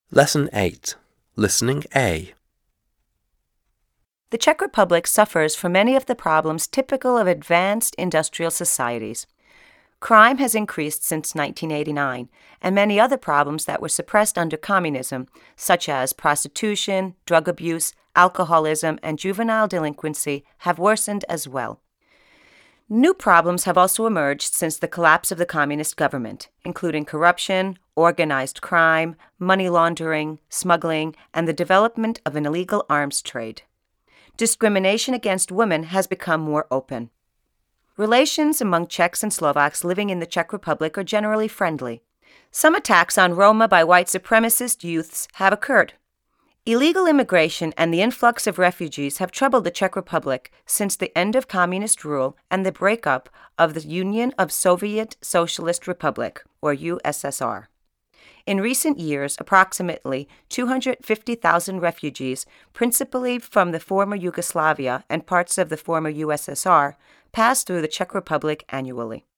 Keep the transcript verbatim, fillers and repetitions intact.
Lesson eight. Listening A. The Czech Republic suffers from many of the problems typical of advanced industrial societies. Crime has increased since nineteen eighty-nine, and many other problems that were suppressed under communism, such as prostitution, drug abuse, alcoholism, and juvenile delinquency, have worsened as well. New problems have also emerged since the collapse of the communist government, including corruption, organized crime, money laundering, smuggling, and the development of an illegal arms trade. Discrimination against women has become more open. Relations among Czechs and Slovaks living in the Czech Republic are generally friendly. Some attacks on Roma by white supremacist youths have occurred. Illegal immigration and the influx of refugees have troubled the Czech Republic since the end of communist rule and the breakup of the Union of Soviet Socialist Republic, or U S S R. In recent years, approximately two hundred fifty thousand refugees, principally from the former Yugoslavia and parts of the former U S S R, pass through the Czech Republic annually.